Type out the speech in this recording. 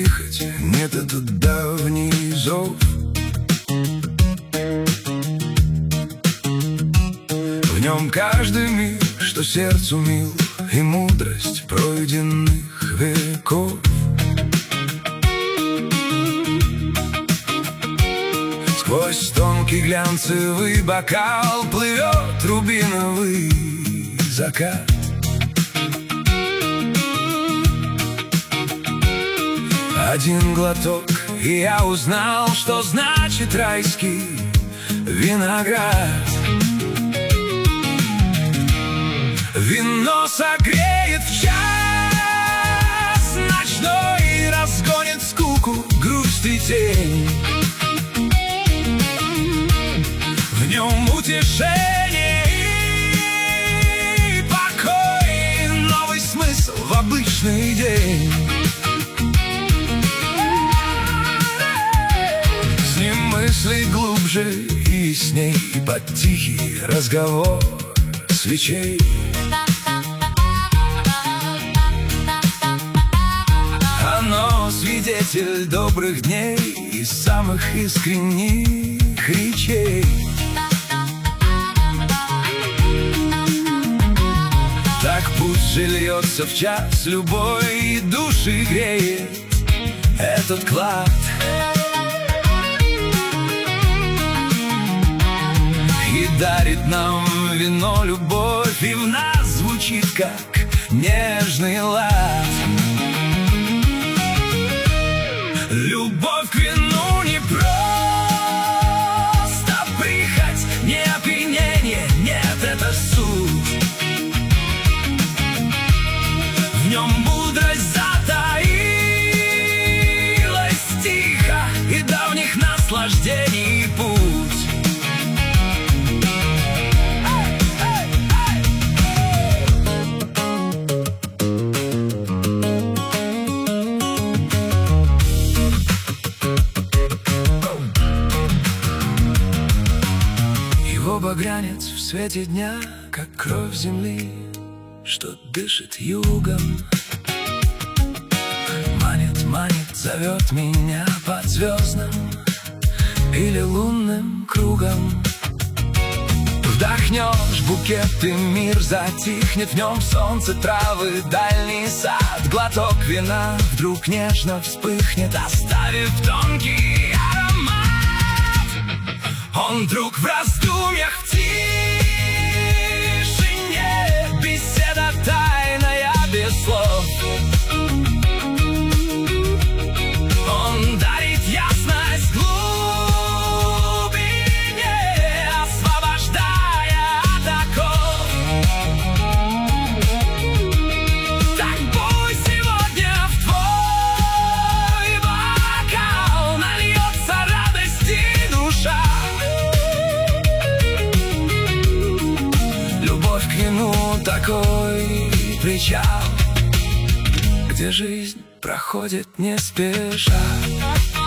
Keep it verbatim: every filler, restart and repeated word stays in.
услышать нет этот давний зов. В нем каждый миг, что сердцу мил, и мудрость пройденных веков. Сквозь тонкий глянцевый бокал плывет рубиновый закат. Один глоток, и я узнал, что значит райский виноград. Вино согреет в час ночной, разгонит скуку, грусть и тень. В нем утешение и покой, новый смысл в обычный день. С ним мысли глубже и с ней под тихий разговор свечей. Оно свидетель добрых дней и самых искренних речей. Так пусть же льется в час любой, и души греет этот клад. И дарит нам вино любовь, и в нас звучит как нежный лад. Любовь к вину не просто прихоть, не опьянение, нет, это суть. В нем мудрость затаилась тихо, и давних наслаждений путь. Багрянец в свете дня, как кровь земли, что дышит югом. Манит, манит, зовет меня под звездным или лунным кругом. Вдохнешь букет, и мир затихнет, в нем солнце, травы, дальний сад. Глоток вина вдруг нежно вспыхнет, оставив тонкий аромат. Он вдруг в раздумьях, в тишине, беседа тайная без слов. Он дарит ясность в глубине, освобождая от оков. Так пусть сегодня в твой бокал нальется радость и душа. Любовь к вину такой причал, где жизнь проходит не спеша.